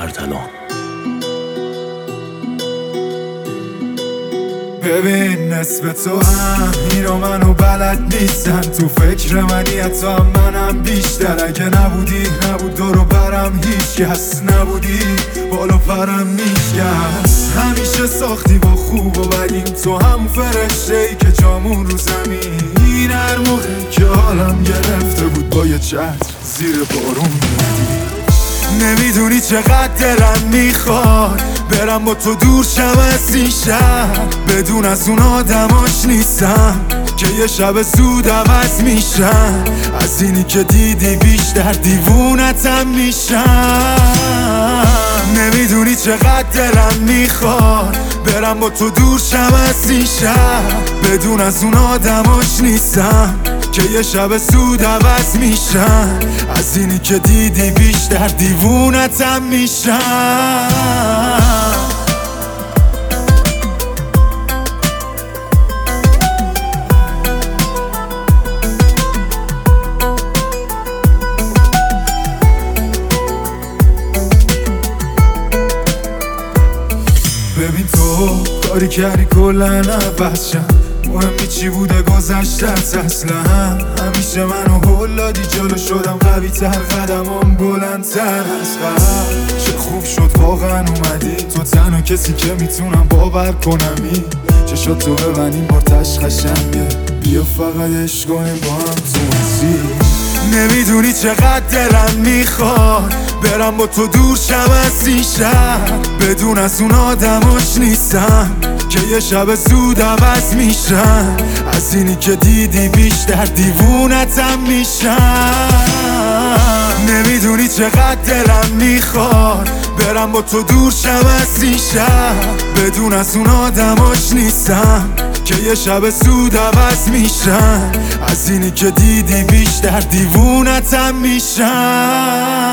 اردلان. ببین نسبت تو هم اینو منو بلد نیستن، تو فکر منی حتی هم منم بیشتر. اگه نبود دورو برم هیچ کس، نبودی بالا پرم میشکست. همیشه ساختی با خوب و بدیم، تو هم فرشته ای که جامون رو زمین. هر موقع که حالم گرفته بود با یه چتر زیر بارون میدی. نمیدونی چقدر دلم میخواد برم با تو دور شم از این شهر، بدون از اون آدماش نیستم که یه شب زود عوض میشن. از اینی که دیدی بیشتر دیوونتم میشم. نمیدونی چقدر دلم میخواد برم با تو دور شم از این شهر، بدون از اون آدماش نیستم که یه شب زود عوض میشن. از اینی که دیدی بیشتر دیوونتم میشم. ببین تو کاری کردی کلن عوض شم، مهمی چی بوده گذشتت اصلا. همیشه منو هل دادی، جلو شدم قوی تر، قدمم بلندتر از قبل. چه خوب شد واقعا اومدی، تو تنها کسی که میتونم باور کنمی. چشات تو ببینیم بارتش قشنگه، بیا فقط عشق کنیم با هم تو مسیر. نمیدونی چقدر دلم میخواد برم با تو دور شم از این شهر، بدون از اون آدماش نیستم که یه شب زود عوض میشن. از اینی که دیدی بیشتر دیوونتم میشم. نمیدونی چقدر دلم میخواد برم با تو دور شم از این شهر، بدون از اون آدماش نیستم که یه شب زود عوض میشن. از اینی که دیدی بیشتر دیوونتم میشم.